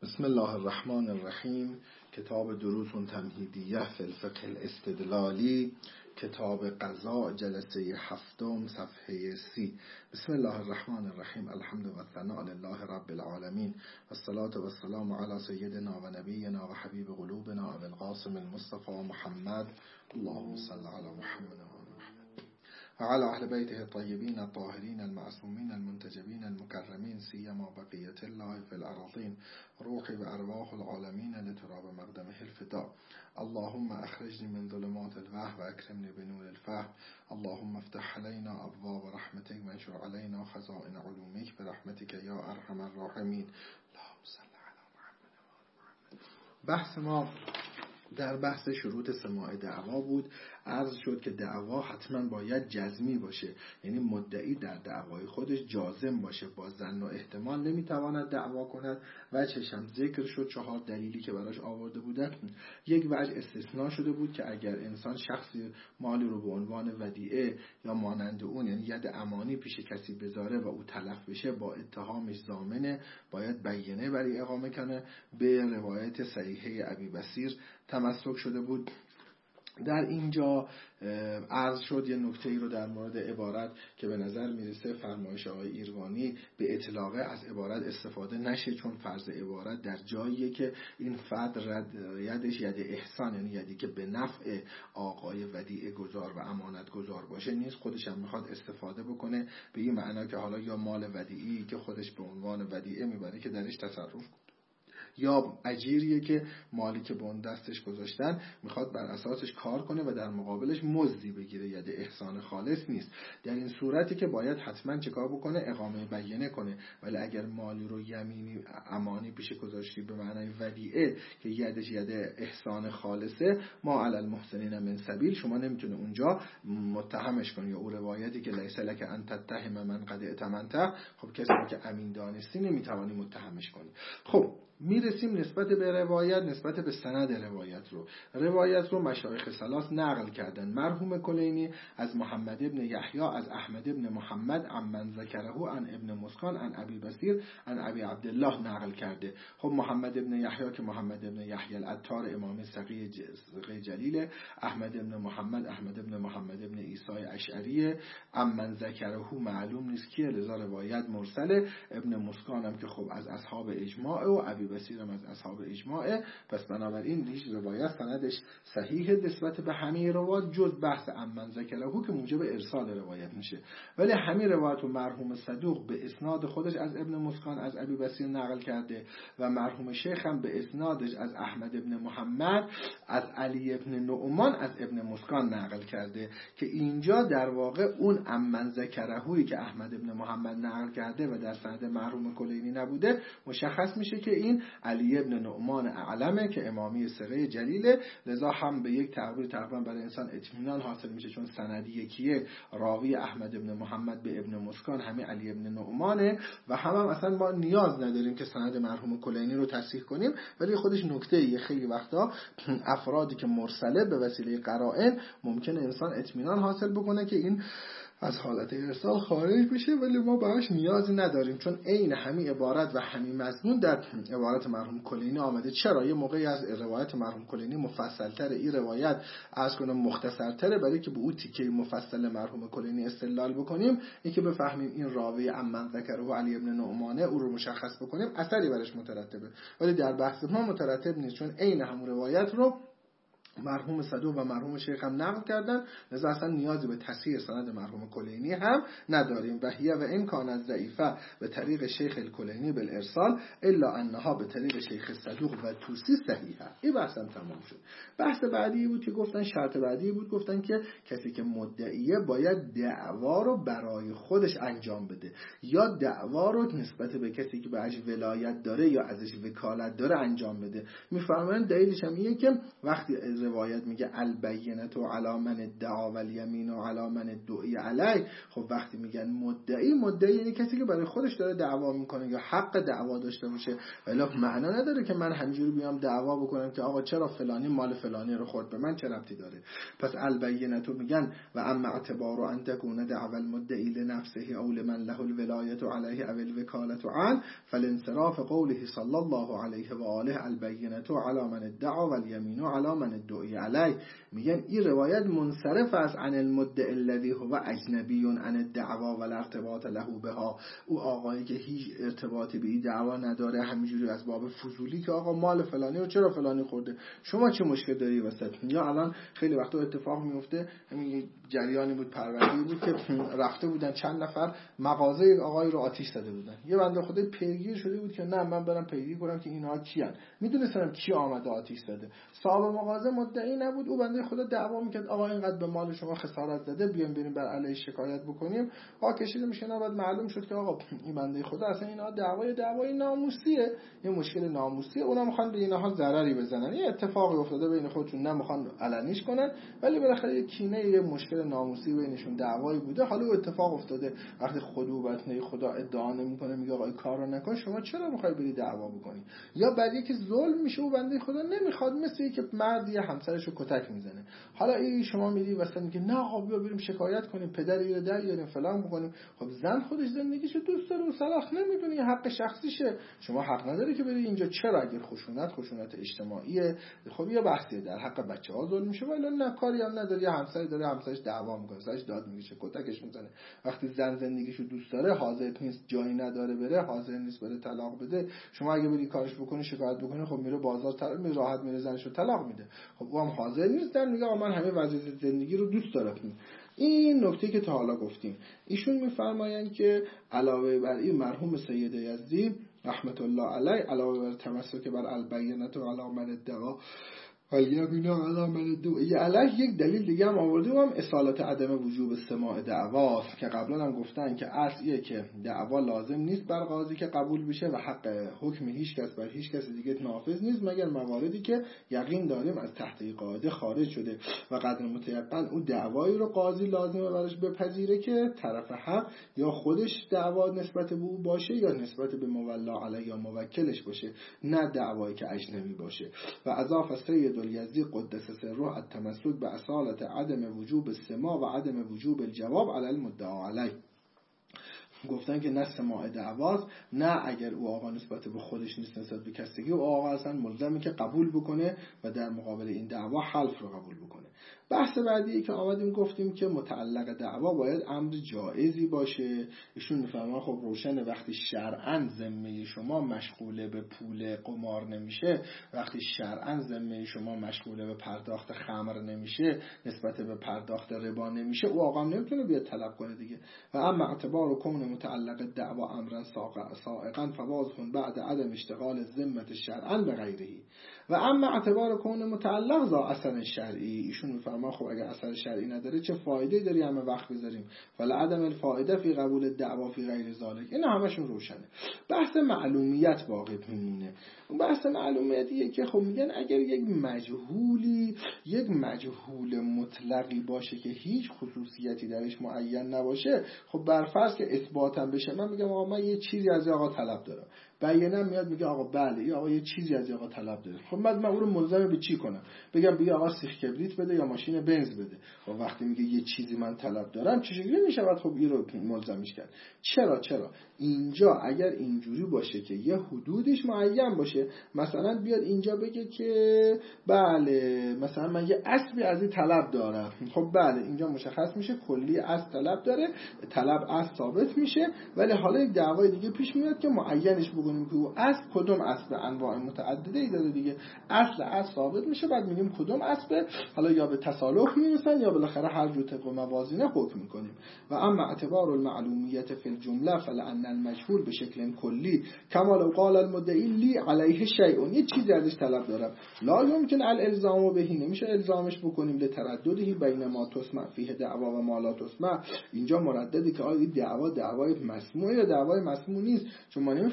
بسم الله الرحمن الرحیم. کتاب دروس تمهیدیه فی الفقه الاستدلالی، کتاب قضاء، جلسه 7 صفحه 30. بسم الله الرحمن الرحیم. الحمد و ثناء لله رب العالمین و الصلاة و السلام علی سیدنا و نبینا و حبیب قلوبنا ابی القاسم المصطفى محمد. اللهم صل علی محمد وعلى أهل بيته الطيبين الطاهرين المعصومين المنتجبين المكرمين سيما بقية الله في الأراضين روحي وأرواح العالمين لتراب مقدمه الفداء. اللهم أخرجني من ظلمات الوهم وأكرمني بنور الفهم. اللهم افتح علينا أبواب رحمتك وانشر علينا خزائن علومك برحمتك يا أرحم الراحمين. اللهم صل على محمد وعلى محمد. بحث ما در بحث شروط سماع دعوا بود. عرض شد که دعوا حتما باید جزمی باشه، یعنی مدعی در دعوای خودش جازم باشه، با ظن و احتمال نمیتواند دعوا کند. وجهش هم ذکر شد، 4 دلیلی که براش آورده بودن. یک وجه استثناء شده بود که اگر انسان شخصی مالی رو به عنوان ودیعه یا مانند اون، یعنی ید امانی پیش کسی بذاره و او تلف بشه، با اتهامش ضامنه، باید بینه برای اقامه کنه. به روایت صحیحه ابی بصیر تمسک شده بود. در اینجا عرض شد یه نکته ای رو در مورد عبارت که به نظر میرسه فرمایش آقای ایروانی به اطلاقه از عبارت استفاده نشه، چون فرض عبارت در جاییه که این فرد یدش ید احسان، یعنی یدی که به نفع آقای ودیعه گذار و امانت گذار باشه نیست. خودش هم میخواد استفاده بکنه به این معنا که حالا یا مال ودیعی که خودش به عنوان ودیعه میبره که درش تصرف کنه، یا اجیریه که مالی که به اون دستش گذاشتن میخواد بر اساسش کار کنه و در مقابلش مزدی بگیره، ید احسان خالص نیست. در این صورتی که باید حتما چیکار بکنه؟ اقامه بینه کنه. ولی اگر مالی رو یمینی امانی پیش گذاشتی به معنای ودیعه که یدش ید احسان خالصه، ما علی المحسنین من سبیل، شما نمیتونه اونجا متهمش کنی. یا اون روایتی که لیس لک ان تتهم من قد ائتمنته، خب کسی که امین دانستی نمیتوانی متهمش کنی. خب میرسیم نسبت به روایت، نسبت به سند روایت رو مشایخ ثلاث نقل کردن. مرحوم کلینی از محمد ابن یحیی از احمد ابن محمد عمن ذکره عن ابن مسکان عن ابی بصیر عن ابی عبدالله نقل کرده. خب محمد ابن یحیی که محمد ابن یحیی العطار امام ثقی جلیل، احمد ابن محمد ابن عیسی اشعری، عمن ذکره معلوم نیست کیه، لذا روایت مرسله. ابن مسکان هم که خب از اصحاب اجماع و ابی بصیر هم از اصحاب اجماعه، پس بنابراین هیچ روایت سندش صحیح نسبت به همه روایات جز بحث عمن ذکره که موجب ارسال روایت میشه. ولی همین روایت و مرحوم صدوق به اسناد خودش از ابن مسکان از ابی بصیر نقل کرده و مرحوم شیخ هم به اسنادش از احمد ابن محمد از علی ابن نعمان از ابن مسکان نقل کرده، که اینجا در واقع اون عمن ذکرهویی که احمد ابن محمد نقل کرده و در سند مرحوم کلینی نبوده، مشخص میشه که این علی ابن نعمان اعلمه که امامی ثقه جلیله. لذا هم به یک تعبیر تقریبا برای انسان اطمینان حاصل میشه، چون سندی یکیه، راوی احمد ابن محمد به ابن مسکان همین علی ابن نعمانه و هم اصلا ما نیاز نداریم که سند مرحوم کلینی رو تصحیح کنیم. ولی خودش نکته خیلی وقتا افرادی که مرسله به وسیله قرائن ممکنه انسان اطمینان حاصل بکنه که این از حالت ارسال خارج میشه، ولی ما باهاش نیازی نداریم، چون عین همین عبارت و همین مضمون در عبارت مرحوم کلینی آمده. چرا؟ یه موقعی از روایت مرحوم کلینی مفصل‌تره، این روایت از کنم مختصرتره، برای که به اون تیکه مفصل مرحوم کلینی استدلال بکنیم، این که بفهمیم این راوی عمن ذکره علی ابن نعمانه، او رو مشخص بکنیم، اثری برش مترتبه. ولی در بحث ما مترتب نیست، چون عین همون روایت رو مرحوم صدوق و مرحوم شیخ هم نقل کردن، لذا اصلا نیازی به تصحیح سند مرحوم کلینی هم نداریم. و هیه و این کان از ضعیفه به طریق شیخ الکلینی بالارسال الا انها به طریق شیخ صدوق و توسی صحیحه. این بحث هم تمام شد. بحث بعدی بود که گفتن، شرط بعدی بود، گفتن که کسی که مدعیه باید دعوا رو برای خودش انجام بده، یا دعوا رو نسبت به کسی که بهش ولایت داره یا ازش وکالت داره انجام بده. میفرمایند دلیلش هم اینه که وقتی روایت میگه البینه علی من ادعا و الیمین علی من ادعی علی. خب وقتی میگن مدعی یعنی کسی که برای خودش داره دعوا میکنه یا حق دعوا داشته باشه، ولی معنا نداره که من همینجوری بیام دعوا بکنم که آقا چرا فلانی مال فلانی رو خورد، به من چه ربطی داره. پس البینه میگن و اما اعتبار ان تكون دعوى المدعی لنفسه او لمن له الولایة علیه او الوکالة عنه فالانصراف قوله صلی الله علیه و آله البینه علی من ادعا و الیمین علی من ادعی علیه. میگن این روایت منصرف است عن المدعی الذی هو اجنبی عن الدعوا ولا ارتباط له بها. او آقایی که هیچ ارتباطی به این دعوا نداره، همینجوری از باب فضولی که آقا مال فلانی و چرا فلانی خورده، شما چه مشکل داری وسط. یا الان خیلی وقتا اتفاق میفته، همین جریانی بود پرونده‌ای بود که رفته بودن چند نفر مغازه یک آقای رو آتش زده بودن. یه بنده خدا پیگیر شده بود که نه من برم پیگیر کنم که اینها کیان، میدونستم کی آمده آتش زده. صاحب مغازه مدعی نبود، او بنده خدا دعوا میکرد آقا اینقدر به مال شما خسارت زده، بیایم بریم بر علیه شکایت بکنیم. آقا کشیده میشه، نه بعد معلوم شد که آقا این بنده خدا اصلا اینها دعوای ناموسیه، یه مشکل ناموسیه، اونا میخوان به اینها ضرری بزنن، یه اتفاقی افتاده بین خودشون، نمیخوان علنیش کنن ولی بالاخره یه کینه، یه مشکل ناموسی بینشون، دعوایی بوده، حالا اتفاق افتاده. وقتی خدا ادعا نمیکنه میگه آقا این کارو نکن، شما چرا میخوای بری دعوا بکنی؟ یا بعد یکی ظلم میشه و بنده خدا نمیخواد، مثل اینکه مردی همسرش رو کتک میزنه، حالا این شما میری واسه میگه نه آقا بیا بریم شکایت کنیم، پدری رو دریاریم فلان بکنیم. خب زن خودش زندگیشو دوست داره و صلاح نمیدونه، حق شخصیشه، شما حق نداری که بری اینجا. چرا؟ اگر خشونت اجتماعیه، خب یه بحثیه، در حق بچه‌ها ظلم میشه ولی نه کاری هم نداره، همسری داره همسرش دعوا میکنه، سرش داد میکشه، کتکش میزنه. وقتی زن زندگیشو دوست داره، حاضر نیست جایی نداره بره، حاضر نیست بره طلاق بده، شما اگه بری کارش بکنی شکایت بکنی، خب میره بازار میره راحت میره زنشو طلاق میده. خب او هم حاضر نیست، در میگه من همه وضعیت زندگی رو دوست دارم. این نکته که تا حالا گفتیم. ایشون میفرمایند که علاوه بر این مرحوم سید یزدی رحمت الله علیه، علاوه بر تمسک بر البینه و علی من ادعا الیمین علی من ادعی علیه، یک دلیل دیگه هم آورده و هم اصالت عدم وجوب سماع دعواست که قبلا هم گفتن که اصلیه که دعوا لازم نیست بر قاضی که قبول بشه و حق حکم هیچ کس بر هیچ کس دیگه نافذ نیست مگر مواردی که یقین داریم از تحت قاعده خارج شده و قدر متیقن اون دعوایی رو قاضی لازمه براش بپذیره که طرف حق یا خودش دعوا نسبت به او باشه یا نسبت به مولا علیه یا موکلش باشه، نه دعوایی که اجنبی باشه. و اضافه سید یزدی قدس سره التمسک به اصالت عدم وجوب السماع و عدم وجوب الجواب علی المدعا علیه. گفتن که نه سماع دعواست، نه اگر او آقا نسبت به خودش نیست نسبت به کسی دیگه، او آقا اصلا ملزمی که قبول بکنه و در مقابل این دعوا حلف رو قبول بکنه. بحث بعدی که آمدیم گفتیم که متعلق دعوا باید امر جایزی باشه. ایشون میفهمن خب روشن وقتی شرعاً ذمه شما مشغول به پول قمار نمیشه، وقتی شرعاً ذمه شما مشغول به پرداخت خمر نمیشه، نسبت به پرداخت ربا نمیشه، او آقا نمیتونه بیاد طلب کنه دیگه. و اما اعتبار و کون متعلق دعوا امرا سائقا فواضح بعد عدم اشتغال ذمه شرعاً به غیره. و اما اعتبار کون متعلق ذا اثر شرعی، ایشون میفرما خب اگر اثر شرعی نداره چه فایده داری همه وقت بذاریم؟ فلا عدم الفائده فی قبول الدعوا فی غیر ذلک. این همشون روشنه. بحث معلومیت باقی میمونه. اون بحث معلومیتیه که خب میگن اگر یک مجهول مطلقی باشه که هیچ خصوصیتی درش معین نباشه، خب برفرض که اثباتم بشه، من میگم آقا من یه چیزی از آقا طلب دارم، بیانم میاد میگه آقا بله این آقا یه چیزی از آقا طلب داره، خب من او رو ملزم به چی کنم؟ بگم آقا سیخ کبریت بده یا ماشین بنز بده؟ خب وقتی میگه یه چیزی من طلب دارم چه شکلی میشود خب این رو ملزمش کرد؟ چرا اینجا اگر اینجوری باشه که یه حدودش معین باشه، مثلا بیاد اینجا بگه که بله مثلا من یه اسبی از این طلب دارم، خب بله اینجا مشخص میشه کلی اسب طلب داره، طلب اسب ثابت میشه، ولی حالا یک دعوای دیگه پیش میاد که معینش بگونیم که او اسب کدوم اسب، انواع متعدده ای داره دیگه، اصل اسب ثابت میشه، بعد میگیم کدوم اسب، حالا یا به تصالح میرسن یا بالاخره هر جو طبق موازینه حکم میکنیم. و اما اعتبار المعلومیت فی الجمله فلان المجهول به شکل کلی کما لو قال المدعی لی علیه شیء، یه چیزی ازش طلب دارم، لا یمکن الالزام به، نمیشه الزامش بکنیم لترددی بین ما تسمع فیه دعوا و ما لا تسمع. اینجا مرددی که آیا دعوای مسموع یا دعوای مسموع نیست، چون ما نمیفهمیم واقعا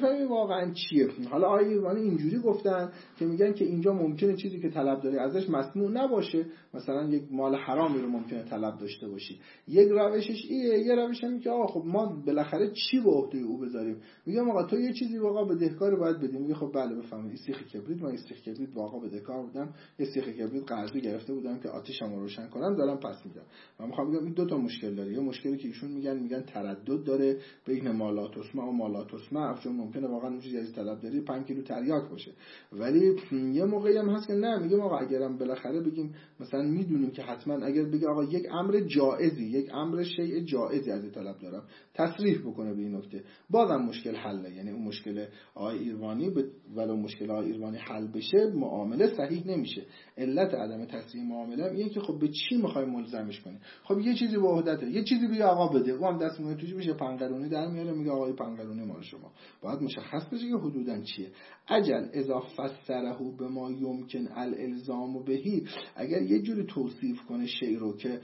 واقعا چیه. حالا آیه ایرانی اینجوری گفتن که میگن که اینجا ممکنه چیزی که طلب داری ازش مسموع نباشه، مثلا یک مال حرامی رو ممکنه طلب داشته باشی. یک روشش ایه، یه روش هم که آقا خب ما بالاخره چی به عهده او بذاریم. میگم آقا تو یه چیزی واقعا بدهکار باید بدیم. میگه خب بله بفهمید سیخ کبریت، من سیخ کبریت واقعا بدهکار بودم، یه سیخ کبریت قرضی گرفته بودم که آتیشم رو روشن کنم، دارم پس میدم. من میخوام بگم این دو تا مشکل داره. یه مشکلی که ایشون میگن تردد داره بین مالات اسمع و مالات اسمع، چون ممکنه واقعا اون چیزی از طلب داری 5 کیلو تریاک باشه. ولی یه موقعی هم هست که نه، میگم آقا اگرم بالاخره بگیم مثلا میدونیم که حتما اگر بگه آقا یک امر جائزی، یک امر شیء جائزی از طلب دارم، تصریح بکنه به این نکته، بازم مشکل حله. یعنی اون مشکل آقای ایرانی ولو مشکل آقای ایرانی حل بشه معامله صحیح نمیشه. علت عدم تصحیح معامله اینه که خب به چی میخوای ملزمش کنی؟ خب یه چیزی به عهدته، یه چیزی بگه آقا بده، اون هم دست میونه توش میشه پنقرونی در میاره، میگه آقا پنقرونی مال شما. باید مشخص بشه که حدوداً چیه. اجل اذا فسره بما یمکن الالزام بهی، اگر یه جوری توصیف کنه شی رو که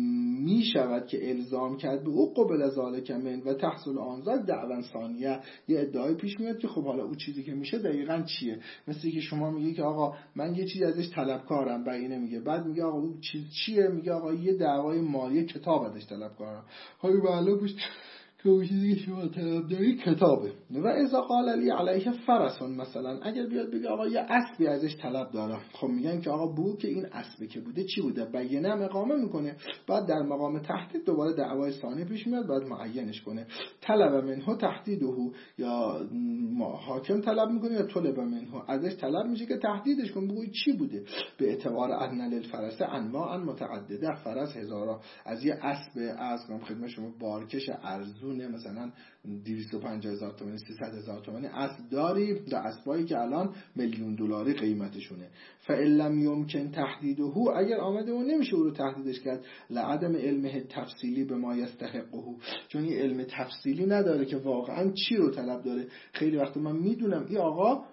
میشود که الزام کرد به او قبل ذالک من و تحصل آنزا دعوا ثانیه، یه ادعای پیش میاد که خب حالا اون چیزی که میشه دقیقاً چیه. مثل که شما میگی که آقا من یه چیزی ازش طلبکارم، بقیه میگه، بعد میگه آقا اون چیز چیه؟ میگه آقا یه دعوای مالی کتاب ازش طلبکارم. های معلوم بشه که اون چیزی که شما طلب داری کتابه. و اذا قال علی علیه فرسون، مثلا اگر بیاد بگه آقا یه اسبی ازش طلب داره، خب میگن که آقا بو که این اسبی که بوده چی بوده، بیانه هم اقامه میکنه، بعد در مقام تهدید دوباره دعوای ثانی پیش میاد، بعد معینش کنه. طلب منه تهدیده، یا حاکم طلب میکنه یا طلب منه، ازش طلب میشه که تهدیدش کن، بگوی چی بوده. به اعتبار ان للفرس انواع متعدده، فرس هزارا، از یه اسب از خدمت شما بارکش ارزون مثلا 250,000 تومان 300,000 تومان اسب داری، در اسبایی که الان $1,000,000 قیمتشونه. فإن لم يمكن تحدیده، اگر آمده و نمیشه او رو تهدیدش کرد، لعدم علمه تفصیلی به ما یستحقه، چون این علم تفصیلی نداره که واقعا چی رو طلب داره. خیلی وقت من میدونم این آقا،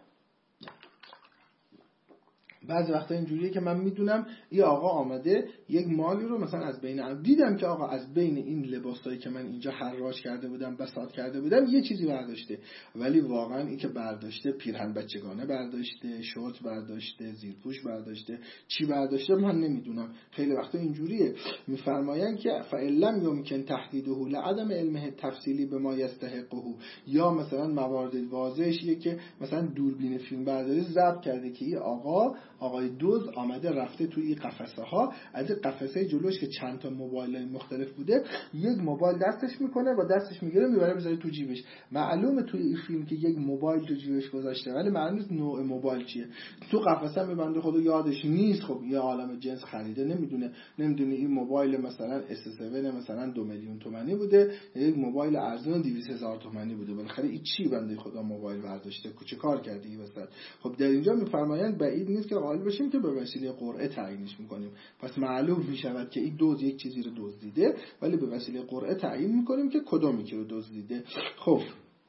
بعضی وقتا اینجوریه که من میدونم این آقا آمده یک مالی رو مثلا از بین، دیدم که آقا از بین این لباسایی که من اینجا حراج کرده بودم بساط کرده بودم یه چیزی برداشته، ولی واقعا این که برداشته پیرهن بچگانه برداشته، شورت برداشته، زیرپوش برداشته، چی برداشته من نمیدونم. خیلی وقتا اینجوریه. میفرمایند که فعلم یمکن تحدیده لعدم علمه تفصیلی به ما یستحقه، یا مثلا موارد واضحه که مثلا دوربین فیلم برداری ضبط کرده که این آقای دوز آمده رفته توی این قفسه ها، از این قفسه جلوش که چند تا موبایل مختلف بوده، یک موبایل دستش میکنه و دستش میگیره میبره بذاره تو جیبش. معلومه توی این فیلم که یک موبایل تو جیبش گذاشته، ولی معلوم نیست نوع موبایل چیه. تو قفسه میبنده، خدا یادش نیست. خب یه عالم جنس خریده، نمیدونه این موبایل مثلا S7 مثلا 2,000,000 تومانی بوده، یک موبایل ارزون 200,000 تومانی بوده. بالاخره این چی بنده خدا موبایل برداشته، کوچه کار کرده این وسط. خب در اینجا میفرمایند بعید نیست که قائل بشیم که به وسیله قرعه تعیینش میکنیم. پس معلوم میشود که این دوز یک چیزی رو دزدیده، ولی به وسیله قرعه تعیین میکنیم که کدومی که رو دزدیده. خب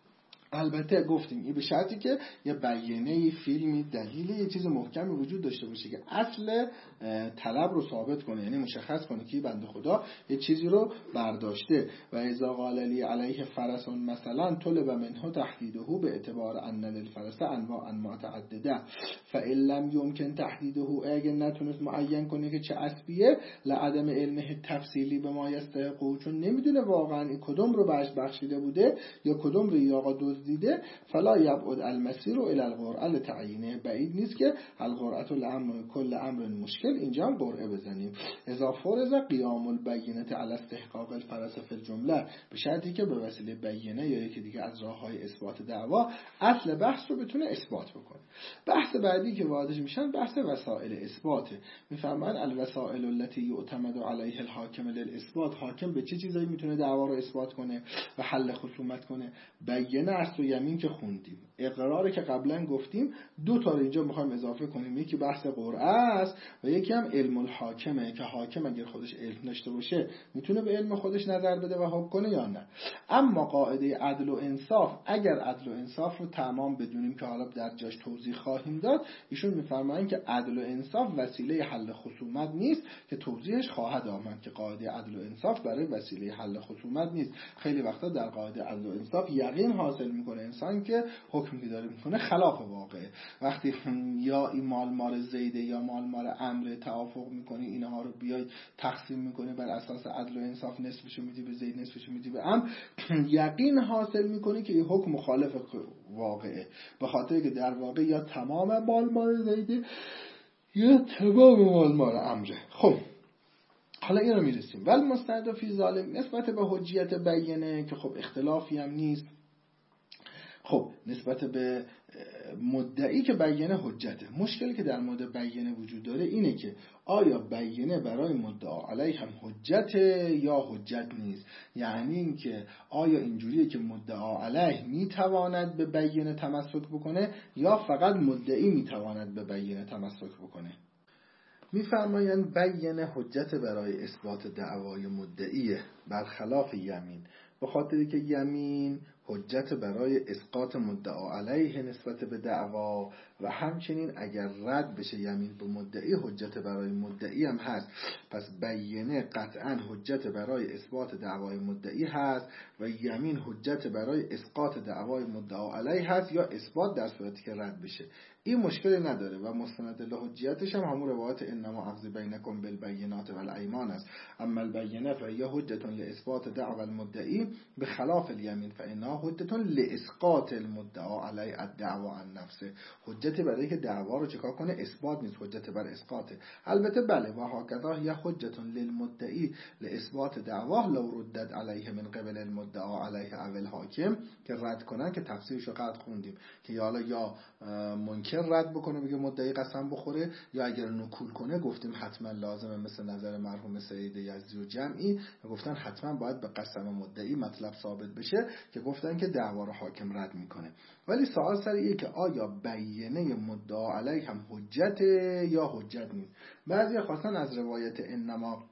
البته گفتیم این به شرطی که یه بیانیه، فیلمی، دلیلی، یه چیز محکمی وجود داشته باشه که اصل طلب رو ثابت کنه، یعنی مشخص کنه که بنده خدا یه چیزی رو برداشته. و اذا قال لی علیه فرس مثلا طلب منه تحدیده به اعتبار ان للفرس انواع متعدده، فإن لم يمكن تحدیده، اگه نتونست معین کنه که چه اسبیه، لعدم علمه تفصیلی به ما یستحقه، چون نمیدونه واقعا این کدوم رو بهش بخشیده بوده یا کدوم رو یا آقا دزدیده. فلا یبعد المسیر الی القرعه لتعیینه، بعید نیست که القرعه لامر کل امر مشکل، اینجا هم قرعه بزنیم. اذا فرض قیام البینه علی استحقاق الفرس فی الجمله، به شرطی که به وسیله بیانه یا یکی دیگه از راههای اثبات دعوا اصل بحث رو بتونه اثبات بکنه. بحث بعدی که واردش میشن بحث وسائل اثباته. میفرمان الوسائل التي یعتمد علیها الحاکم للاثبات، حاکم به چه چیزایی میتونه دعوا رو اثبات کنه و حل خصومت کنه. بیانه است و یمین که خوندیم، اقراره که قبلا گفتیم، دو تا اینجا میخوایم اضافه کنیم، یکی بحث قرعه است و یکی هم علم الحاکمه که حاکم اگر خودش علم داشته باشه میتونه به علم خودش نظر بده و حکم کنه یا نه. اما قاعده عدل و انصاف، اگر عدل و انصاف رو تمام بدونیم که حالا در جاش توضیح خواهیم داد، ایشون میفرمایند که عدل و انصاف وسیله حل خصومت نیست که توضیحش خواهد آمد که قاعده عدل و انصاف برای وسیله حل خصومت نیست. خیلی وقتا در قاعده عدل و انصاف یقین حاصل میکنه انسان که حکمی داره میکنه خلاف واقعه. وقتی یا این مال مال زیده یا مال مال امر توافق میکنی، اینها رو بیای تقسیم میکنی بر اساس عدل و انصاف، نصفشو میدی به زید نصفشو میدی به امر، یقین حاصل میکنی که این حکم مخالف واقعه، به خاطر که در واقع یا تمام مال مال زیده یا تمام مال مال امره. خب حالا این رو میرسیم. ولی مستند فی ظالم نسبت به حجیت بیینه که خب اختلافی هم نیست. خب نسبت به مدعی که بیینه حجته، مشکلی که در مورد بیینه وجود داره اینه که آیا بیینه برای مدعا علیه هم حجته یا حجت نیست. یعنی این که آیا اینجوریه که مدعا علیه میتواند به بیینه تمسک بکنه یا فقط مدعی میتواند به بیینه تمسک بکنه. میفرمایند بیینه حجت برای اثبات دعوای مدعیه برخلاف یمین، به خاطری که یمین حجت برای اسقاط مدعا علیه نسبت به دعوا و همچنین اگر رد بشه یمین به مدعی حجت برای مدعی هم هست. پس بیینه قطعا حجت برای اثبات دعوای مدعی هست و یمین حجت برای اسقاط دعوای مدعا علیه هست یا اثبات در صورتی که رد بشه. این مشکلی نداره و مستند لحجیتش هم همون روایت انما اخذ بینکم بالبینات والایمان است. اما البینه فهی حجت لاثبات دعوى المدعی بخلاف الیمین فانها حجت لاسقاط المدعا علی الدعوى عن نفسه. حجت برای که دعوا رو چیکار کنه؟ اثبات نیست، حجت بر اسقاطه. البته بله و هکذا هی حجت للمدعی لاثبات دعواه لو ردت علیه من قبل المدعا علیه او الحاکم، که رد کنن که تفسیرش رو قد خوندیم که یا منکر رد بکنه بگه مدعی قسم بخوره، یا اگر نکول کنه گفتیم حتما لازمه مثل نظر مرحوم سید یزدی و جمعی گفتن حتما باید به قسم مدعی مطلب ثابت بشه که گفتن که دعوا رو حاکم رد میکنه. ولی سوال سر اینه که آیا بیینه مدعا علیه هم حجت یا حجت نیست؟ بعضی خواستن از روایت انما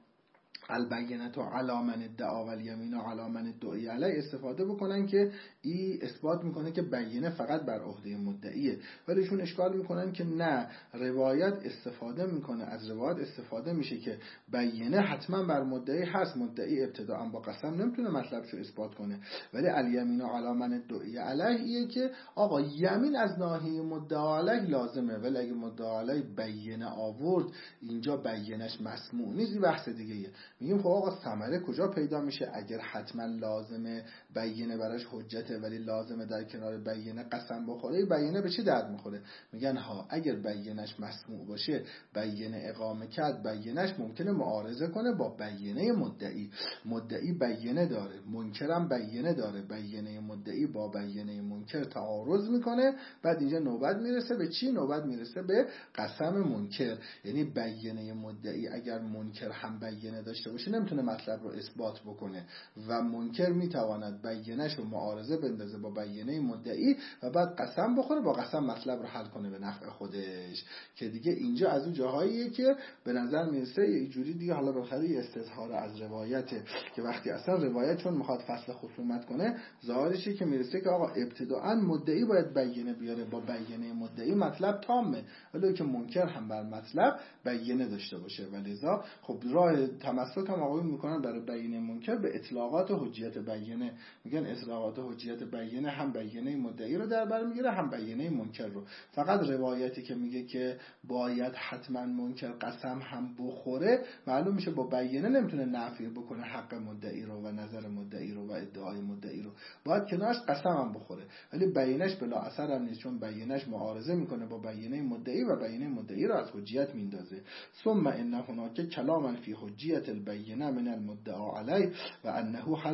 البینه علی من ادعا و الیمین علی من ادعی علیه استفاده بکنن که این اثبات میکنه که بیینه فقط بر عهده مدعیه. ولی چون اشکال میکنن که نه، روایت استفاده میکنه، از روایت استفاده میشه که بیینه حتما بر مدعی هست، مدعی ابتداء با قسم نمیتونه مطلبشو اثبات کنه، ولی الیمین علی من ادعی علیه که آقا یمین از ناحیه مدعا علیه لازمه، ولی اگه مدعا علیه بیینه آورد اینجا بیینش مسموع نیست، این بحث دیگه ایه. میگیم خب آقا ثمره کجا پیدا میشه اگر حتما لازمه بیینه براش حجته ولی لازمه در کنار بیینه قسم بخوره؟ بیینه به چی درد میخوره؟ میگن ها اگر بیینش مسموع باشه، بیینه اقامه کرد، بیینش ممکنه معارضه کنه با بیینه مدعی. مدعی بیینه داره، منکرم بیینه داره، بیینه مدعی با بیینه منکر تعارض میکنه، بعد اینجا نوبت میرسه به چی؟ نوبت میرسه به قسم منکر. یعنی بیینه مدعی اگر منکر هم بیینه داشته باشه نمیتونه مطلب رو اثبات بکنه و منکر میتواند بیینش رو معارضه بندازه با بیینه مدعی و بعد قسم بخوره، با قسم مطلب رو حل کنه به نفع خودش، که دیگه اینجا از اون جاهاییه که به نظر میرسه یه جوری دیگه حالا بخاطر استظهار از روایته که وقتی اصلا روایت چون میخواد فصل خصومت کنه ظاهرشه که میرسه که آقا ابتداءً مدعی باید بیینه بیاره، با بیینه مدعی مطلب تامه، ولی که منکر هم بر مطلب بیینه داشته باشه. ولذا خب راه تمسک هم آقایون میکنن برای بیینه منکر به اطلاقات حجیت بیینه. میگن اطلاقات حجیت بیینه هم بیینه مدعی رو در بر میگیره هم بیینه منکر رو. فقط روایتی که میگه که باید حتما منکر قسم هم بخوره معلوم میشه با بیینه نمیتونه نفی بکنه حق مدعی رو و نظر مدعی رو و ادعای مدعی رو، باید کنارش قسم هم بخوره، ولی بیینش بلا اثر هم نیست چون بیینش معارضه میکنه با بیینه مدعی و بیینه مدعی رو از حجیت میندازه. ثم ان هناك کلاما فی حجیت البینه من المدعا علیه و انه هل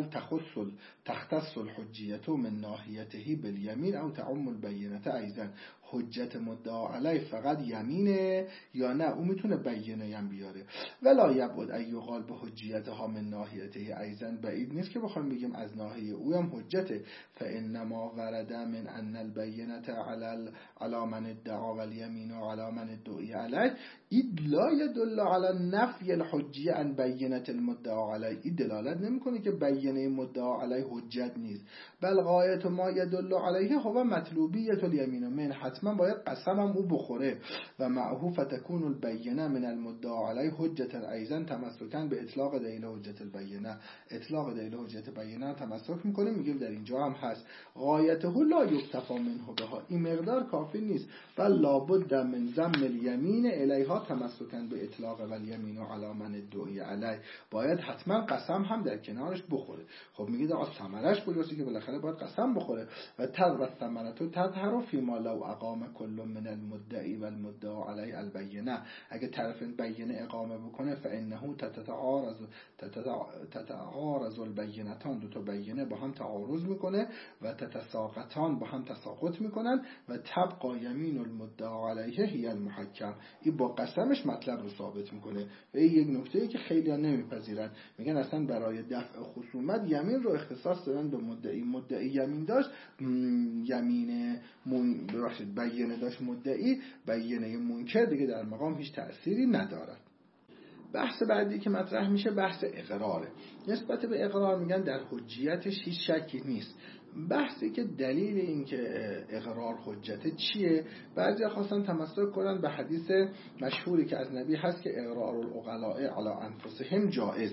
تختص الحجیت من ناحیته بالیمین او تعم البینه ایضا. حجت مدعا علیه فقط یمینه یا نه اون میتونه بیینه هم بیاره؟ ولا یبعد ان یقال به حجیتها من ناحیته ایضا، بعید نیست که بخوایم بگیم از ناحیه او هم حجته. فانما ورد من ان البینه علی من ادعا والیمین علی من ادعی علیه اذ لا يدل على نفی الحجیه عن بینه بینة المدعا علیه این دلالت نمیکنه که بیانه مدعا علیه حجت نیست، بل غایت ما یدل علیه هو مطلوبیت الیمین من، حتما باید قسم هم او بخوره و معه فتكون البینه من المدعا علیه حجت ایضا تمسکن به اطلاق دلیل حجت البینه، اطلاق دلیل حجت بینه تمسک میکنه. میگه در اینجا هم هست غایته لا یکتفی منه بها، این مقدار کافی نیست، بل لابد من ضم الیمین الیها تمسکن به اطلاق و الیمین علی من ادعی علیه، باید حتما قسم هم در کنارش بخوره. خب میگه آقا ثمرش کجاست که بالاخره باید قسم بخوره و ثمرته تظهر فی ما لو اقام کل من المدعی و المدعا علیه البینه، اگه طرف بینه اقامه بکنه فانه تتعارض البینتان، دو تا بینه با هم تعارض میکنه و تتساقطان با هم تساقط میکنن و تبقى یمین المدعا علیه هی المحکم، این با قسمش مطلب رو ثابت میکنه. و این یک نکته‌ای که خیلی‌ها نمیپذیرن، میگن اصلا برای دفع خصومت یمین رو اختصاص دادن به مدعی یمین داشت، بینه داشت مدعی، بینه منکر دیگه در مقام هیچ تأثیری ندارد. بحث بعدی که مطرح میشه بحث اقراره. نسبت به اقرار میگن در حجیتش هیچ شکی نیست. بحثی که دلیل این که اقرار حجت چیه، بعضی خواستن تمسک کنن به حدیث مشهوری که از نبی هست که اقرار العقلاء علی انفسهم جائز.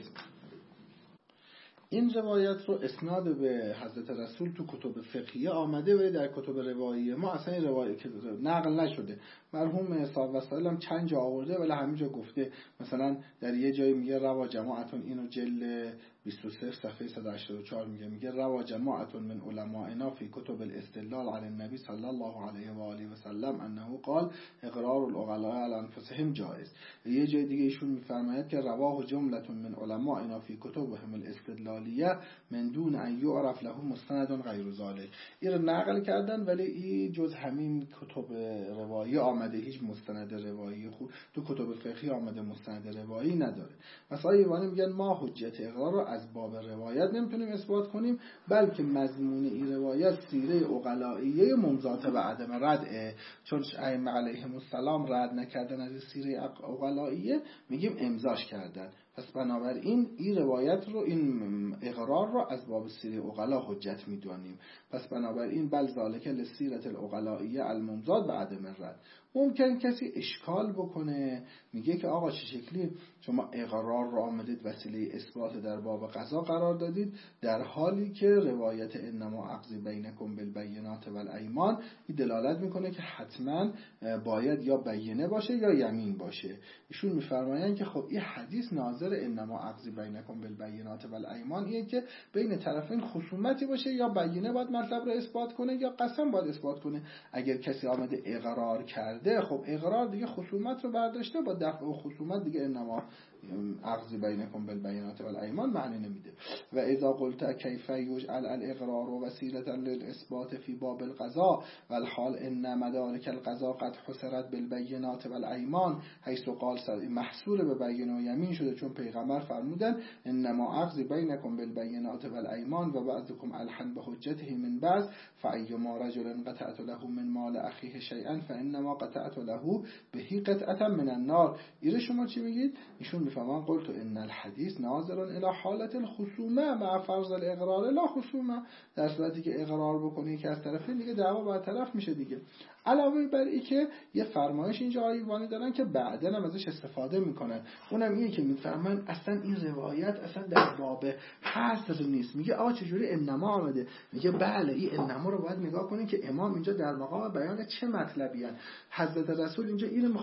این روایت رو اسناد به حضرت رسول تو کتب فقهیه آمده و در کتب رواییه ما اصلا این روایت که نقل نشده. مرحوم صاحب وسائل هم چند جا آورده ولی همینجا گفته، مثلا در یه جایی میگه روا جماعتون، اینو جلد 23 صفحه 184 میگه روا جماعتون من علمائنا فی کتب الاستدلال علی النبی صلی الله علیه و آله و سلم انه قال اقرار العقلاء علی انفسهم جائز. یه جای دیگه ایشون میفرماید که رواه جمله من علمائنا فی کتبهم الاستدلالیه من دون ان یعرف له مستند غیر ذلک. این رو نقل کردن ولی این جز همین کتب روایی آمده، هیچ مستند روایی خود تو کتب فقهی آمده مستند روایی نداره. مثلا ایوانی میگن ما حجت اقرار رو از باب روایت نمیتونیم اثبات کنیم، بلکه مضمون این روایت سیره عقلائیه ممضات به عدم ردعه، چون ائمه علیهم السلام رد نکردن از سیره عقلائیه، میگیم امضاش کردن. پس بنابراین این روایت رو، این اقرار رو از باب سیره عقلا حجت میدونیم. پس بنابراین بل ذالک لسیرة العقلائیه الممضات به عدم رد. ممکن کسی اشکال بکنه، میگه که آقا چه شکلی شما اقرار رو آمدید وسیله اثبات در باب قضا قرار دادید، در حالی که روایت انما اقضی بینکم بالبینات والایمان این دلالت میکنه که حتما باید یا بینه باشه یا یمین باشه. ایشون میفرمایند که خب این حدیث ناظر انما اقضی بینکم بالبینات والایمان اینه که بین طرفین خصومتی باشه، یا بینه باید مطلب رو اثبات کنه یا قسم باید اثبات کنه. اگر کسی آمده اقرار کرده، خب اقرار دیگه خصومت رو برداشته، با دفع و خصومت دیگه انما اقضی بینکم بالبینات والایمان معنی نمیده. و اذا قلت کیف یجعل الاقرار وسیله للاثبات فی باب القضاء والحال ان مدارک القضاء قد حصرت بالبینات والایمان حيث قال محصور به بینه و یمین شده، چون پیغمبر فرمودن انما اقضی بینکم بالبینات والایمان و بعضکم الحن بحجته من بعض فایما رجل قطعت له من مال اخیه شیئا فانما قطعت له به قطعه من النار. ایره شما چی میگید؟ ایشون میفهمن قلت ان الحدیث ناظر الى حالت الخصومه مع فرض الاقرار لا خصومه، در صورتی که اقرار بکنی که از طرفین دیگه دعوا برطرف میشه دیگه. علاوه بر این که یه فرمایش اینجا ایوانی دارن که بعداً هم ازش استفاده میکنن، اونم اینه که میفرمان اصلا این روایت اصلا در باب حصر نیست. میگه آقا چجوری انما آمده؟ میگه بله این انما رو باید نگاه کنین که امام اینجا در مقام بیان چه مطلبی هست. حضرت رسول اینجا اینو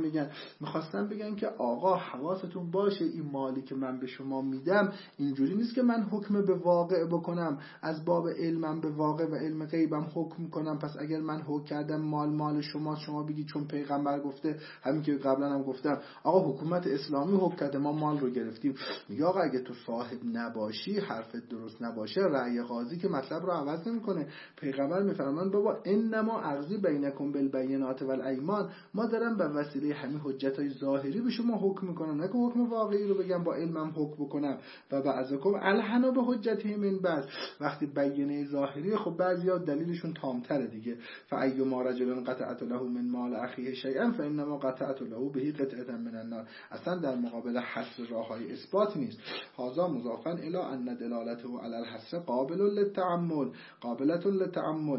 میخواستن بگن که آقا حواستون باشه این مالی که من به شما میدم اینجوری نیست که من حکم به واقع بکنم، از باب علمم به واقع و علم غیبم حکم کنم. پس اگر من حکم کردم مال شما بگی چون پیغمبر گفته، همین که قبلا هم گفتم آقا حکومت اسلامی حکم کرده ما مال رو گرفتیم. میگه آقا اگه تو صاحب نباشی، حرفت درست نباشه، رأی قاضی که مطلب رو عوض نمیکنه. پیغمبر میفرمان بابا انما اقضی بینکم بالبینات والایمان، ما دارم به وسیله همین حجتای ظاهری به شما حکم میکنم، نه که حکم واقعی رو بگم با علمم حکم بکنم. و بعضکم الحنا به حجته من بعض، وقتی بینه ظاهری خب بعضیا دلیلشون تامتره دیگه. فایما رجل قطعت له من مال اخیه شیئا فانما قطعت له به قطعه من النار. اصلا در مقابل حصر راههای اثبات نیست. هذا مضافا الی ان دلالته علی الحصر قابلة للتأمل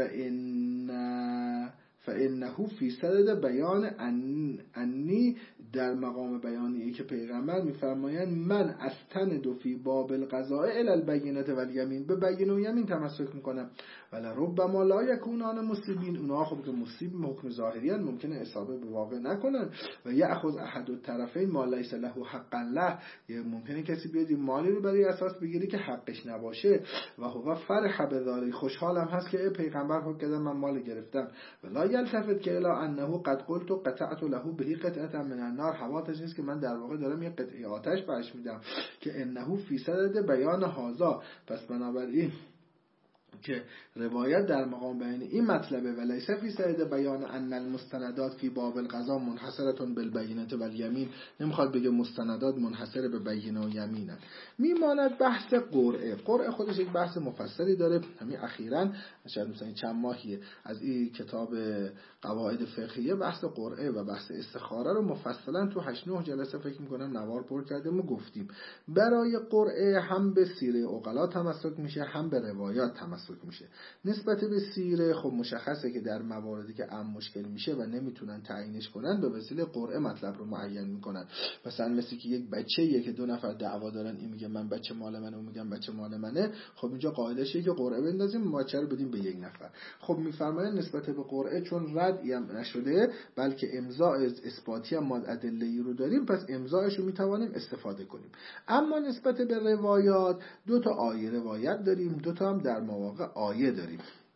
فإنه فی صدد بیان انی در مقام بیانی که پیغمبر میفرمایند من استند فی باب القضاء الی البینة والیمین، به بینه و یمین تمسک میکنم. ولربما لا یکونان مصیبین، اونها خب که مصیب حکم ظاهری ان ممکنه اصابه به واقع نکنن. و یأخذ احد الطرفین ما لیس له حقا له، ممکنه کسی بیاد مالی رو برای اساس بگیری که حقش نباشه و هو فرح بذلک، خوشحالم هست که پیغمبر حکم کرده من مال گرفتم. ولا یلتفت که الی انه قد قلت قطعت له به قطعه من النار، حواسش نیست که من در واقع دارم یه قطعه آتش بهش میدم. که انه فی صدد بیان هذا، پس بنابراین که روایت در مقام بیان این مطلبه و لیس فی صدد بیان ان المستندات فی باب القضاء منحصره بالبینه والیمین، نمیخواد بگه مستندات منحصر به بینه و یمینن. میماند بحث قرعه خودش یک بحث مفصلی داره. همین اخیراً شاید مثلا چند ماهیه از این کتاب قواعد فقهیه بحث قرعه و بحث استخاره رو مفصلا تو 8-9 جلسه فکر میکنم نوار پر کردیم و گفتیم. برای قرعه هم به سیره عقلا تمسک میشه، هم به روایات تمسک میشه. نسبت به سیره خب مشخصه که در مواردی که مشکل میشه و نمیتونن تعیینش کنن به وسیله قرعه مطلب رو معین میکنن. مثلا مثل که یک بچه‌ایه که دو نفر دعوا دارن، این میگه من بچه مال منه، اون میگن بچه مال منه، خب اینجا قاعده‌شه که قرعه بندازیم بچه رو بدیم به یک نفر. خب میفرمایند نسبت به قرعه چون ردی هم نشده بلکه امضاء اثباتی هم ما ادله‌ای رو داریم، پس امضاءش رو میتوانیم استفاده کنیم. اما نسبت به روایات 2 تا آیه روایت داریم، 2 تا هم در مواقع آیه داریم.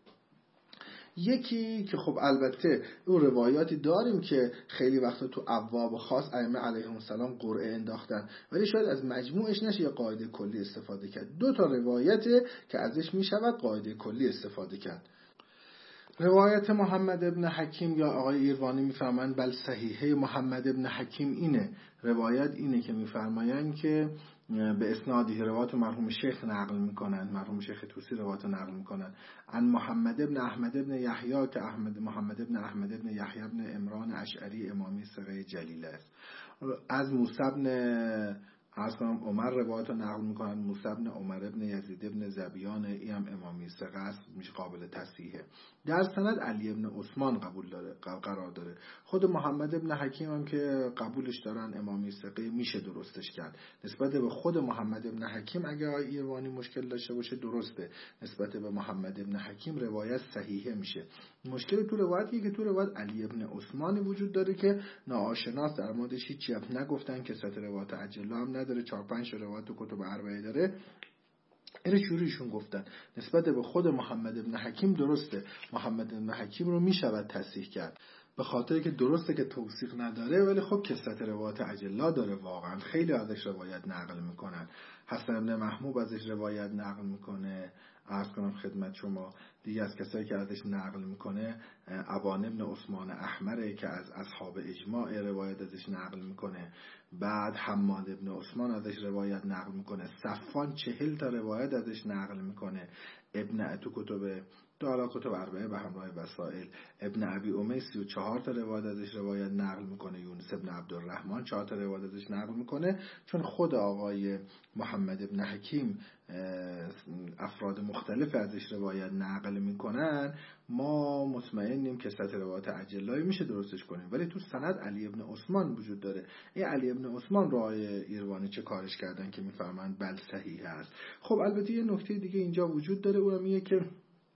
یکی که خب البته اون روایاتی داریم که خیلی وقتا تو ابواب خاص ائمه علیهم السلام قرعه انداختن، ولی شاید از مجموعش نشه یه قاعده کلی استفاده کرد. 2 تا روایته که ازش میشود قاعده کلی استفاده کرد. روایت محمد ابن حکیم یا آقای ایروانی میفرمایند بل صحیحه محمد ابن حکیم اینه، روایت اینه که میفرمایند که به اسنادی روایت مرحوم شیخ نقل میکنن، مرحوم شیخ طوسی روایت نقل میکنن عن محمد ابن احمد ابن یحیی که محمد ابن احمد ابن یحیی ابن عمران اشعری امامی ثقه جلیل است. از موسی ابن عمر روایت رو نقل میکنن، موسی ابن عمر ابن یزید ابن زبیان، این هم امامی ثقه است، میشه قابل تصحیحه. در سند علی ابن عثمان قرار داره. خود محمد ابن حکیم هم که قبولش دارن امامی ثقه، میشه درستش کرد. نسبت به خود محمد ابن حکیم اگه ایروانی مشکل داشته باشه درسته، نسبت به محمد ابن حکیم روایت صحیحه میشه. مشکل تو روایتی که تو روایت علی ابن عثمانی وجود داره که ناآشناس در موردش هیچی نگفتن، که سطح روایت اجلا هم نداره، 4-5 روایت تو کتب اربعه داره. این شروعشون گفتن نسبت به خود محمد ابن حکیم درسته، محمد ابن حکیم رو میشود تصحیح کرد به خاطر که درسته که توثیق نداره، ولی خب کثرت روایت اجلا داره، واقعا خیلی ازش روایت نقل میکنن. حسن ابن محمود ازش روایت نقل میکنه. عرض کنم خدمت شما دیگه از کسایی که ازش نقل میکنه ابان ابن عثمان احمره که از اصحاب اجماع روایت ازش نقل میکنه. بعد حماد ابن عثمان ازش روایت نقل میکنه. صفان 40 تا روایت ازش نقل میکنه. ابن تو کتب اربعه به همراه وسائل. ابن ابی امیه 34 تا روایت ازش روایت نقل میکنه. یونس ابن عبدالرحمن 4 تا روایت ازش نقل میکنه. چون خود آقای محمد ابن حکیم افراد مختلف ازش روایت نقل میکنن، ما مطمئنیم که سطح روایت اجلایی میشه درستش کنیم. ولی تو سند علی ابن عثمان وجود داره. این علی ابن عثمان رو آقای ایروانی چه کارش کردن که میفرمایند بل صحیح است. خب البته یه نکته دیگه اینجا وجود داره، اونم اینه که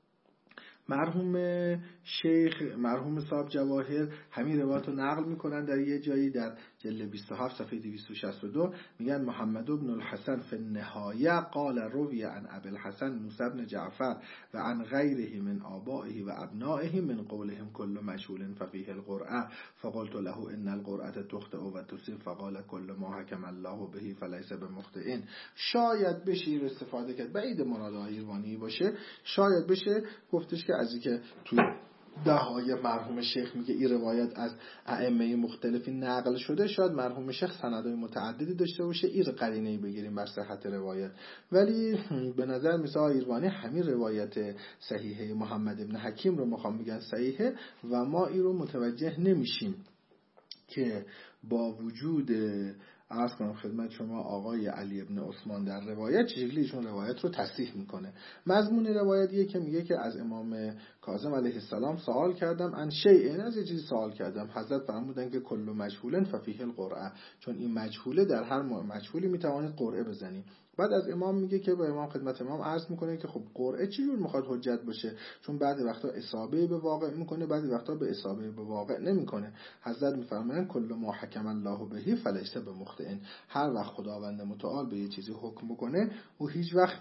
مرحوم صاحب جواهر همین روایت رو نقل میکنن در یه جایی در جلد 27 صفحه 262 میگن محمد ابن الحسن فی النهایه قال روی عن ابی الحسن موسی بن جعفر و عن غیره من آبائه و ابنائه من قولهم کل مشغول ففیه القرعه فقلت له ان القرعه تخطئ و تصیب فقال کل ما حکم الله به فلیس بمخطئ. شاید بشه استفاده کرد، بعید مراد ایروانی باشه، شاید بشه گفتش که از اینکه تو دههای مرحوم شیخ میگه این روایت از ائمه مختلفی نقل شده، شاید مرحوم شیخ سندهای متعددی داشته باشه، این قرینه‌ای بگیریم بر صحت روایت. ولی به نظر مثلا ایروانی همین روایت صحیحه محمد ابن حکیم رو میخوام بگن صحیحه و ما این رو متوجه نمیشیم که با وجود عرض کنم خدمت شما آقای علی ابن عثمان در روایت چجوری ایشون روایت رو تصحیح میکنه. مضمون روایتیه که میگه که از امام کاظم علیه السلام سوال کردم عن شیء، از یه چیزی سوال کردم، حضرت فرمودن که کل مجهول ففیه القرعه، چون این مجهوله در هر مجهولی میتوانید قرعه بزنید. بعد از امام میگه که با امام خدمت امام عرض میکنه که خب قرعه چی جور میخواد حجت باشه، چون بعضی وقتا اصابه به واقع میکنه، بعضی وقتا به اصابه به واقع نمیکنه. حضرت میفرمایند کل ما حکم الله بهی فلیس بمخطئ، هر وقت خداوند متعال به یه چیزی حکم بکنه او هیچ وقت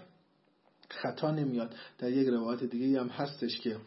خطا نمیاد. در یک روایت دیگه هم هستش که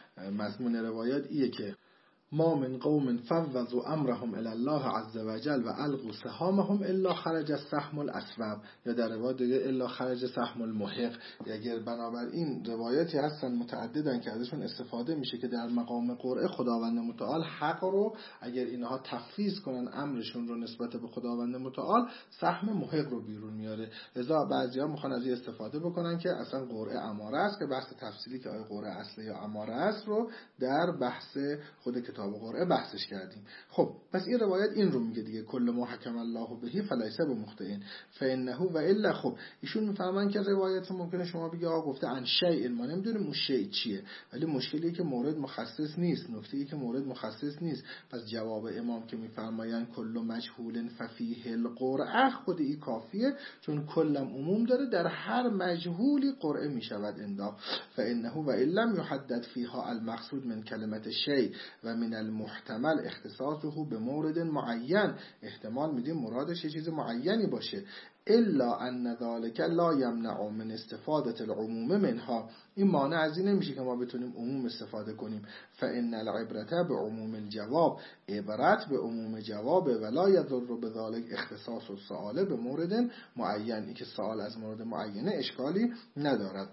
مضمون روایت ایه که ما من قوم فوضوا امرهم الی الله عز وجل و القوا سهامهم الا خرج السهم الاسود، یا در روایت دیگه الا خرج سهم المحق. اگر بنابراین روایاتی هستن متعددن که ازشون استفاده میشه که در مقام قرعه خداوند متعال حق رو اگر اینها تفویض کنن امرشون رو نسبت به خداوند متعال، سهم محق رو بیرون میاره. لذا بعضیا میخوان از این استفاده بکنن که اصلا قرعه اماره است، که بحث تفصیلی که آیا قرعه اصلی یا اماره است رو در بحث خود کتاب قرعه بحثش کردیم. خب پس این روایت این رو میگه دیگه، کل ما حکم الله بهی فلیس بمخطئ فانه و الا. خب ایشون میفهمن که روایت ممکنه شما بگی آقا گفته عن شیء، ما نمیدونیم اون شیء چیه، ولی مشکلی که مورد مخصص نیست، نکته‌ای که مورد مخصص نیست. پس جواب امام که میفرمایند کل مجهول ففیه القرعه، خود این کافیه، چون کلم عموم داره، در هر مجهولی قرعه میشود انداخت. فانه و الا یحدد فیها المقصود من کلمه شیء و من المحتمل اختصاصه به مورد معین، احتمال میدیم مرادش یه چیز معینی باشه. الا ان ذلك لا یمنع من استفاده العموم منها، این مانع از این نمیشه که ما بتونیم عموم استفاده کنیم. فان العبرة بعموم الجواب، عبرت به عموم جوابه، ولا یضر بذلك اختصاص السؤال به مورد معین، این که سوال از مورد معینه اشکالی ندارد.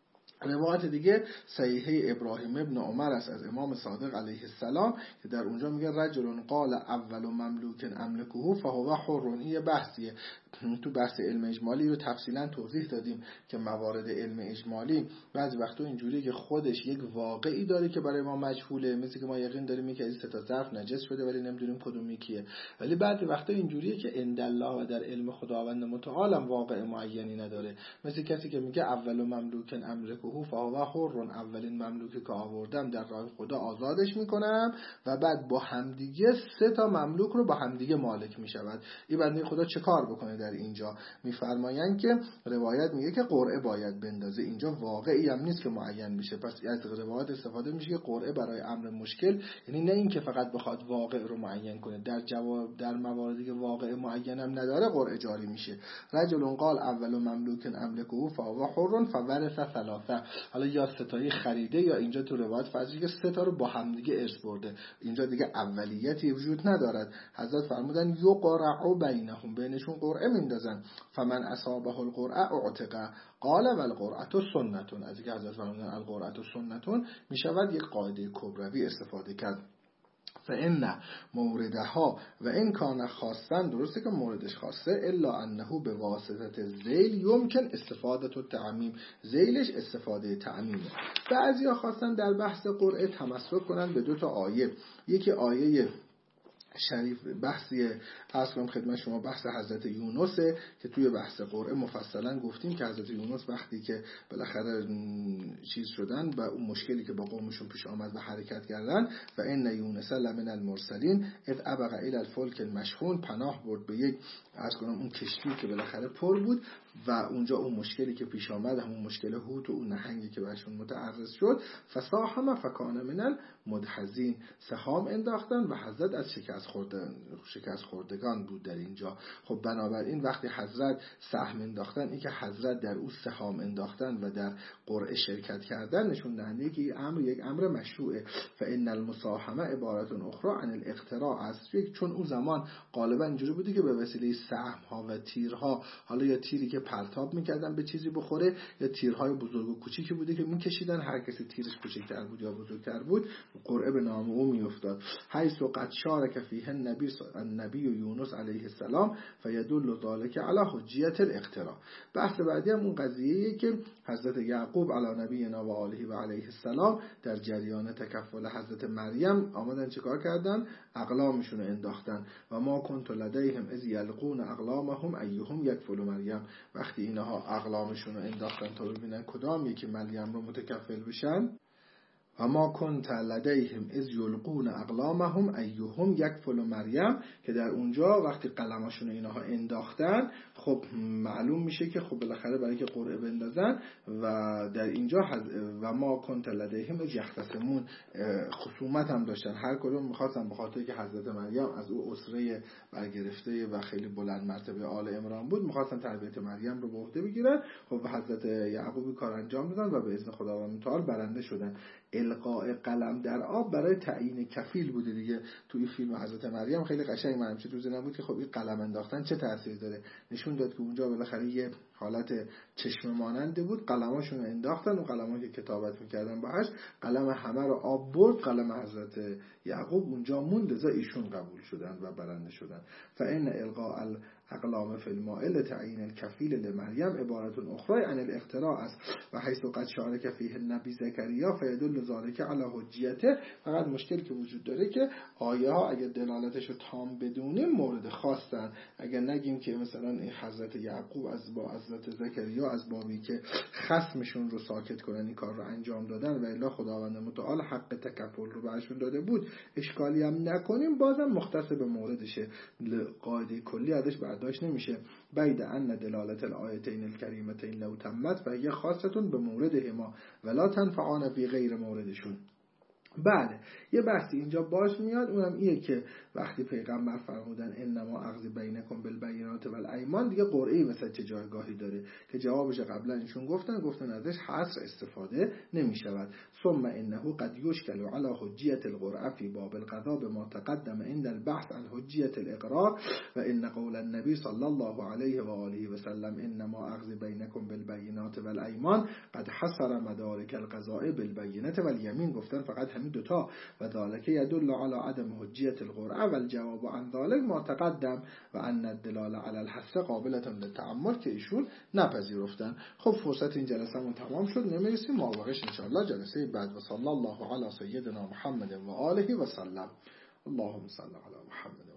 روایت دیگه صحیحه ابراهیم ابن عمر است از امام صادق علیه السلام که در اونجا میگه رجل قال اول مملوک املکه فهو حر. یه بحثیه، تو بحث علم اجمالی رو تفصیلا توضیح دادیم که موارد علم اجمالی بعضی وقتا اینجوریه که خودش یک واقعی داره که برای ما مجهوله، مثل که ما یقین داریم که از سه تا ظرف نجس شده ولی نمیدونیم کدوم یکیه. ولی بعضی وقتا اینجوریه که عند الله و در علم خداوند متعال هم واقع معینی نداره، مثل کسی که میگه اول مملوک املکه فهو حر، اولین مملوکی که آوردم در راه خدا آزادش میکنم و بعد با همدیگه سه تا مملوک رو با همدیگه مالک میشود. این بنده خدا چه کار بکنه؟ در اینجا میفرمایند که روایت میگه که قرعه باید بندازه، اینجا واقعی هم نیست که معین بشه. پس از روایت استفاده میشه که قرعه برای امر مشکل، یعنی نه اینکه فقط بخواد واقع رو معین کنه، در مواردی که واقع معین هم نداره قرعه جاری میشه. رجل قال اول مملوک املکه فهو حر فورث ثلاثه، حالا یا ستایی خریده یا اینجا تو روایت فرضی که سه تا رو با هم دیگه ارث برده، اینجا دیگه اولیتی وجود ندارد. حضرت فرمودن یقرع بینهم، بینشون قرعه میندازن. فمن اصابه القرعه اعتق قال والقرعه سنتون، از اینکه حضرت فرمودن القرعه سنتون میشود یک قاعده کبروی استفاده کرد. فإن موردها و این کان خاصن، درسته که موردش خاصه، الا انه به واسطه ذیل یمکن استفاده تعمیم، ذیلش استفاده تعمیمه. بعضیا خواستن در بحث قرعه تمسک کنن به دو تا آیه، یکی آیه شریف بحثی عرض کنم خدمت شما بحث حضرت یونسه که توی بحث قرعه مفصلا گفتیم که حضرت یونس وقتی که بالاخره چیز شدن و اون مشکلی که با قومشون پیش آمد و حرکت کردن و ان یونس لمن المرسلین اذ ابق الى الفلک المشحون، پناه برد به یک عرض کنم اون کشتی که بالاخره پر بود و اونجا اون مشکلی که پیش آمد، همون مشکل هوت و اون نهنگی که بهشون متعرض شد، فساهم فکان من المدحضین، سهام انداختن و حضرت از شکست خوردگان بود در اینجا. خب بنابراین وقتی حضرت سهم انداختن، این که حضرت در اون سهام انداختن و در قرعه شرکت کردن نشون دهنده که این یک امر مشروعه. فان المساهمه عبارت اخرى عن الاقتراع است، چون اون زمان غالبا اینجوری بوده که به وسیله سهم ها و تیرها، حالا یا تیری که پرتاب میکردن به چیزی بخوره، یا تیرهای بزرگ و کوچیکی بوده که میکشیدن، هر کسی تیرش کوچکتر بود یا بزرگتر بود قرعه به نام او میافتاد. حیث قد شارک فیه النبی یونس علیه السلام فیدل ذلک علی حجیت الاقتراع. بحث بعدی هم اون قضیه‌ایه که حضرت یعقوب علی نبینا و آله و علیه السلام در جریان تکفل حضرت مریم آمدن چیکار کردن؟ اقلامشون رو انداختن. و ما کنت لدیهم اذ یلقون اقلامهم ایهم یکفل مریم. وقتی اینها اقلامشون رو انداختن تا ببینن کدام یکی مریم رو متکفل بشن، و ما کنت لدیهم اذ یلقون اقلامهم ایهم یکفل مریم، که در اونجا وقتی قلماشون اینها انداختن خب معلوم میشه که خب بالاخره برای که قرعه بندازن، و در اینجا و ما کنت لدیهم اذ یختصمون، خصومت هم داشتن، هر کدوم میخواستن به خاطر که حضرت مریم از او اسره برگرفته و خیلی بلند مرتبه آل عمران بود، میخواستن تربیت مریم رو به عهده بگیرن. خب حضرت یعقوب کار انجام دادن و به اذن خداوند متعال برنده شدن. القاء قلم در آب برای تعیین کفیل بوده دیگه. توی فیلم حضرت مریم خیلی قشنگ من چه تو ذهنم بود که خب این قلم انداختن چه تأثیر داره، نشون داد که اونجا بالاخره یه حالت چشم ماننده بود، قلماشون رو انداختن و قلمایی که کتابت میکردن باهاش، قلم همه رو آب برد، قلم حضرت یعقوب اونجا موند، لذا ایشون قبول شدن و برنده شدن. فإن القاء اقلام فی الماء تعیین الکفیل لمریم عبارت اخرى عن الاختراع است. و حیث قد شارک فیه النبی زکریا فیدل ذلک علی حجیته. فقط مشکلی که وجود داره که آیه ها اگر دلالتش رو تام بدونیم مورد خاصن، اگر نگیم که مثلا این حضرت یعقوب از با حضرت زکریا از بابی که خصمشون رو ساکت کنن این کار رو انجام دادن و الا خداوند متعال حق تکفل رو بهشون داده بود، اشکالی هم نکنیم، بازم مختص به موردشه، قاعده کلی ازش برداشت نمیشه. بید ان دلالت الآیتین الکریمتین لو تمت و هي خاصه به موردهما ولا تنفعان فی غیر موردشون. بله یه بحثی اینجا باش میاد، اونم اینه که وقتی پیغمبر فرمودن انما اخذ بینکم بالبینات والایمان، دیگه قرعه‌ای مثلا چه جایگاهی داره که جوابش قبلا ایشون گفتن ازش حصر استفاده نمیشود. ثم انه قد یشکل علی حجیت القرعه فی باب القضاء بما تقدم عند البحث عن حجیت الاقرار و ان قول النبی صلی الله علیه و آله و سلم انما اخذ بینکم بالبینات والایمان قد حصر مدارک القضاء بالبینات والیمین. گفتن فقط همین دوتا و ذالک یدل علی عدم حجیت القرعه و الجواب عن ذلك ما تقدم و ان الدلاله علی الحث قابلة للتأمل، که ایشون نپذیرفتن. خب فرصت این جلسه‌مون تمام شد، نمیرسیم مابقیش ان شاء الله جلسه بعد. و صلی الله علی سیدنا محمد و آله و سلم. اللهم صل علی محمد.